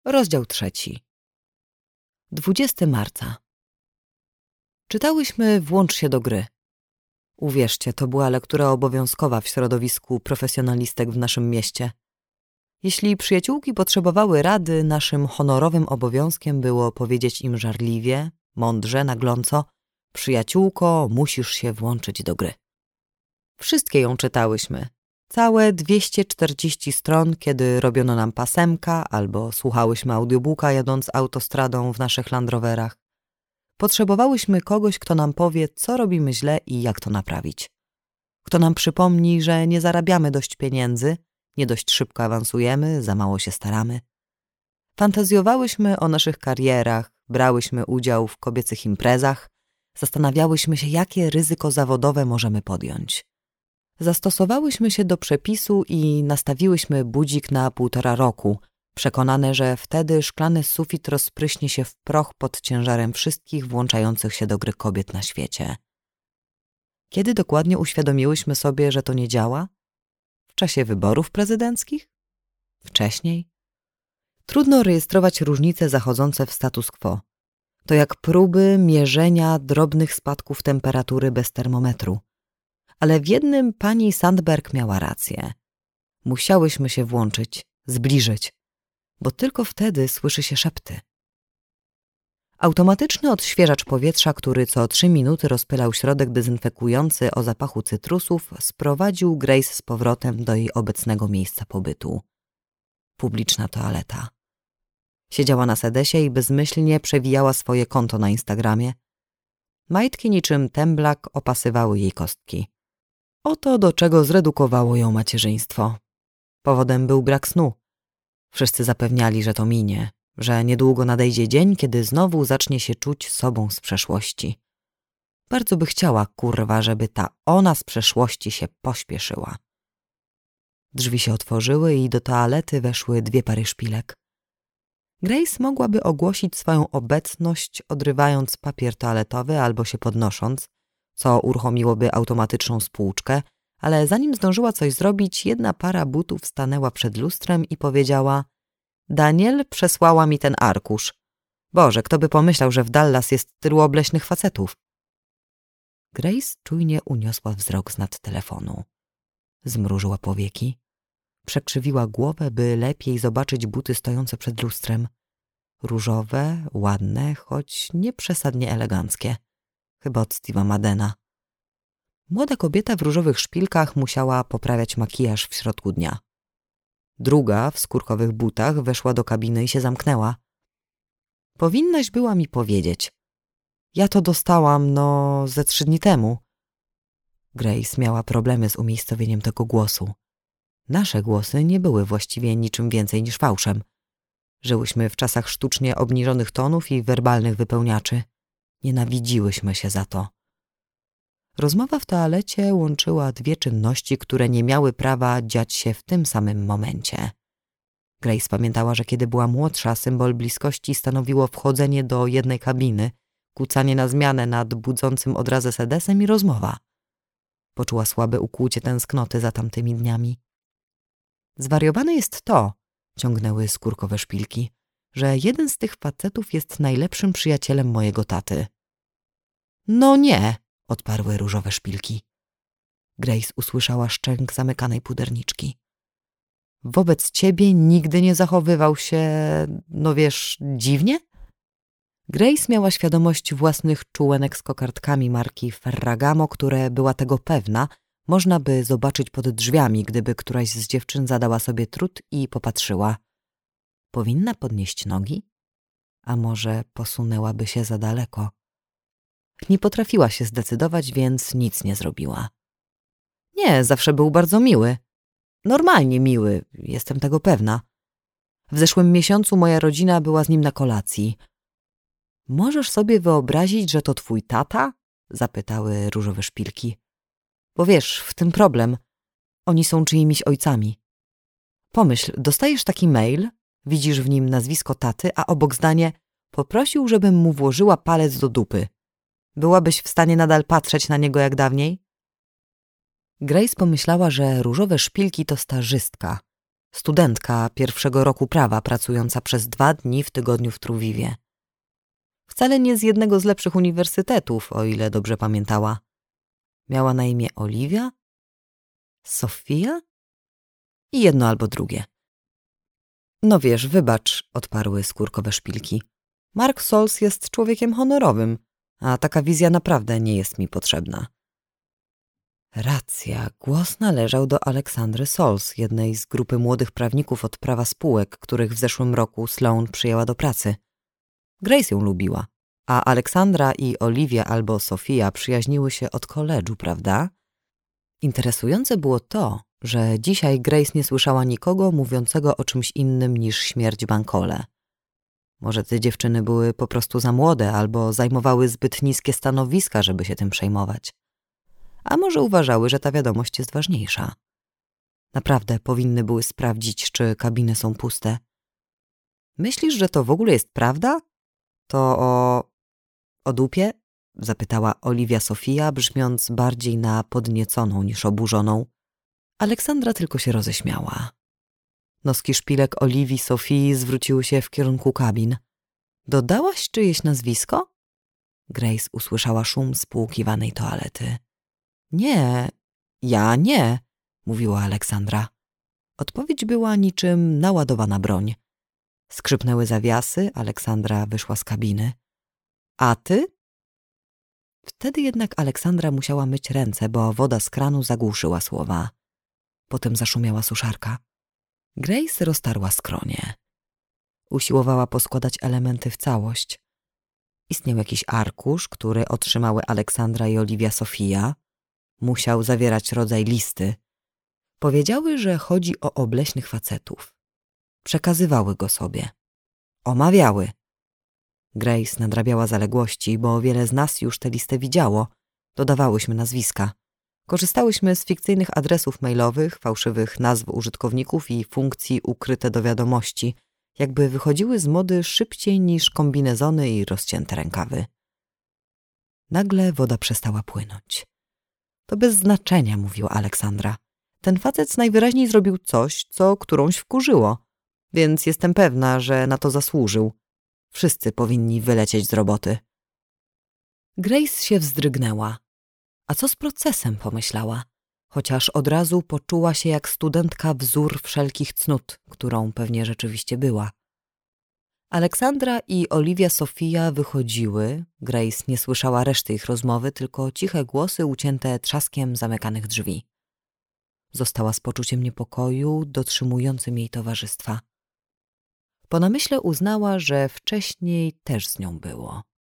Rozdział 3. 20 marca. Czytałyśmy Włącz się do gry. Uwierzcie, to była lektura obowiązkowa w środowisku profesjonalistek w naszym mieście. Jeśli przyjaciółki potrzebowały rady, naszym honorowym obowiązkiem było powiedzieć im żarliwie, mądrze, nagląco: przyjaciółko, musisz się włączyć do gry. Wszystkie ją czytałyśmy. Całe 240 stron, kiedy robiono nam pasemka albo słuchałyśmy audiobooka jadąc autostradą w naszych Land Roverach. Potrzebowałyśmy kogoś, kto nam powie, co robimy źle i jak to naprawić. Kto nam przypomni, że nie zarabiamy dość pieniędzy, nie dość szybko awansujemy, za mało się staramy. Fantazjowałyśmy o naszych karierach, brałyśmy udział w kobiecych imprezach, zastanawiałyśmy się, jakie ryzyko zawodowe możemy podjąć. Zastosowałyśmy się do przepisu i nastawiłyśmy budzik na 1,5 roku, przekonane, że wtedy szklany sufit rozpryśnie się w proch pod ciężarem wszystkich włączających się do gry kobiet na świecie. Kiedy dokładnie uświadomiłyśmy sobie, że to nie działa? W czasie wyborów prezydenckich? Wcześniej? Trudno rejestrować różnice zachodzące w status quo. To jak próby mierzenia drobnych spadków temperatury bez termometru. Ale w jednym pani Sandberg miała rację. Musiałyśmy się włączyć, zbliżyć, bo tylko wtedy słyszy się szepty. Automatyczny odświeżacz powietrza, który co 3 minuty rozpylał środek dezynfekujący o zapachu cytrusów, sprowadził Grace z powrotem do jej obecnego miejsca pobytu. Publiczna toaleta. Siedziała na sedesie i bezmyślnie przewijała swoje konto na Instagramie. Majtki niczym temblak opasywały jej kostki. Oto do czego zredukowało ją macierzyństwo. Powodem był brak snu. Wszyscy zapewniali, że to minie, że niedługo nadejdzie dzień, kiedy znowu zacznie się czuć sobą z przeszłości. Bardzo by chciała, kurwa, żeby ta ona z przeszłości się pośpieszyła. Drzwi się otworzyły i do toalety weszły 2 pary szpilek. Grace mogłaby ogłosić swoją obecność, odrywając papier toaletowy albo się podnosząc, co uruchomiłoby automatyczną spłuczkę, ale zanim zdążyła coś zrobić, jedna para butów stanęła przed lustrem i powiedziała: Daniel przesłała mi ten arkusz. Boże, kto by pomyślał, że w Dallas jest tylu obleśnych facetów. Grace czujnie uniosła wzrok z nad telefonu. Zmrużyła powieki. Przekrzywiła głowę, by lepiej zobaczyć buty stojące przed lustrem. Różowe, ładne, choć nie przesadnie eleganckie. Chyba od Steve'a Maddena. Młoda kobieta w różowych szpilkach musiała poprawiać makijaż w środku dnia. Druga w skórkowych butach weszła do kabiny i się zamknęła. Powinnaś była mi powiedzieć. Ja to dostałam, ze 3 dni temu. Grace miała problemy z umiejscowieniem tego głosu. Nasze głosy nie były właściwie niczym więcej niż fałszem. Żyłyśmy w czasach sztucznie obniżonych tonów i werbalnych wypełniaczy. Nienawidziłyśmy się za to. Rozmowa w toalecie łączyła 2 czynności, które nie miały prawa dziać się w tym samym momencie. Grace pamiętała, że kiedy była młodsza, symbol bliskości stanowiło wchodzenie do jednej kabiny, kucanie na zmianę nad budzącym odrazę sedesem i rozmowa. Poczuła słabe ukłucie tęsknoty za tamtymi dniami. Zwariowane jest to, ciągnęły skórkowe szpilki, że jeden z tych facetów jest najlepszym przyjacielem mojego taty. No nie, odparły różowe szpilki. Grace usłyszała szczęk zamykanej puderniczki. Wobec ciebie nigdy nie zachowywał się, dziwnie? Grace miała świadomość własnych czułenek z kokardkami marki Ferragamo, które była tego pewna, można by zobaczyć pod drzwiami, gdyby któraś z dziewczyn zadała sobie trud i popatrzyła. Powinna podnieść nogi? A może posunęłaby się za daleko? Nie potrafiła się zdecydować, więc nic nie zrobiła. Nie, zawsze był bardzo miły. Normalnie miły, jestem tego pewna. W zeszłym miesiącu moja rodzina była z nim na kolacji. Możesz sobie wyobrazić, że to twój tata? Zapytały różowe szpilki. Bo wiesz, w tym problem. Oni są czyimiś ojcami. Pomyśl, dostajesz taki mail, widzisz w nim nazwisko taty, a obok zdanie: poprosił, żebym mu włożyła palec do dupy. Byłabyś w stanie nadal patrzeć na niego jak dawniej? Grace pomyślała, że różowe szpilki to stażystka. Studentka pierwszego roku prawa, pracująca przez 2 dni w tygodniu w Truwiwie. Wcale nie z jednego z lepszych uniwersytetów, o ile dobrze pamiętała. Miała na imię Oliwia? Sofia? I jedno albo drugie. No wiesz, wybacz, odparły skórkowe szpilki. Mark Sols jest człowiekiem honorowym, a taka wizja naprawdę nie jest mi potrzebna. Racja, głos należał do Aleksandry Sols, jednej z grupy młodych prawników od prawa spółek, których w zeszłym roku Sloan przyjęła do pracy. Grace ją lubiła, a Aleksandra i Olivia albo Sofia przyjaźniły się od koledżu, prawda? Interesujące było to, że dzisiaj Grace nie słyszała nikogo mówiącego o czymś innym niż śmierć Bankole. Może te dziewczyny były po prostu za młode albo zajmowały zbyt niskie stanowiska, żeby się tym przejmować. A może uważały, że ta wiadomość jest ważniejsza. Naprawdę powinny były sprawdzić, czy kabiny są puste. Myślisz, że to w ogóle jest prawda? To o dupie? Zapytała Olivia Sofia, brzmiąc bardziej na podnieconą niż oburzoną. Aleksandra tylko się roześmiała. Noski szpilek Oliwii Sofii zwróciły się w kierunku kabin. Dodałaś czyjeś nazwisko? Grace usłyszała szum spłukiwanej toalety. Nie, ja nie, mówiła Aleksandra. Odpowiedź była niczym naładowana broń. Skrzypnęły zawiasy, Aleksandra wyszła z kabiny. A ty? Wtedy jednak Aleksandra musiała myć ręce, bo woda z kranu zagłuszyła słowa. Potem zaszumiała suszarka. Grace roztarła skronie. Usiłowała poskładać elementy w całość. Istniał jakiś arkusz, który otrzymały Aleksandra i Olivia Sofia. Musiał zawierać rodzaj listy. Powiedziały, że chodzi o obleśnych facetów. Przekazywały go sobie. Omawiały. Grace nadrabiała zaległości, bo wiele z nas już tę listę widziało. Dodawałyśmy nazwiska. Korzystałyśmy z fikcyjnych adresów mailowych, fałszywych nazw użytkowników i funkcji ukryte do wiadomości, jakby wychodziły z mody szybciej niż kombinezony i rozcięte rękawy. Nagle woda przestała płynąć. To bez znaczenia, mówiła Aleksandra. Ten facet najwyraźniej zrobił coś, co którąś wkurzyło, więc jestem pewna, że na to zasłużył. Wszyscy powinni wylecieć z roboty. Grace się wzdrygnęła. A co z procesem, pomyślała, chociaż od razu poczuła się jak studentka wzór wszelkich cnót, którą pewnie rzeczywiście była. Aleksandra i Olivia Sofia wychodziły. Grace nie słyszała reszty ich rozmowy, tylko ciche głosy ucięte trzaskiem zamykanych drzwi. Została z poczuciem niepokoju, dotrzymującym jej towarzystwa. Po namyśle uznała, że wcześniej też z nią było.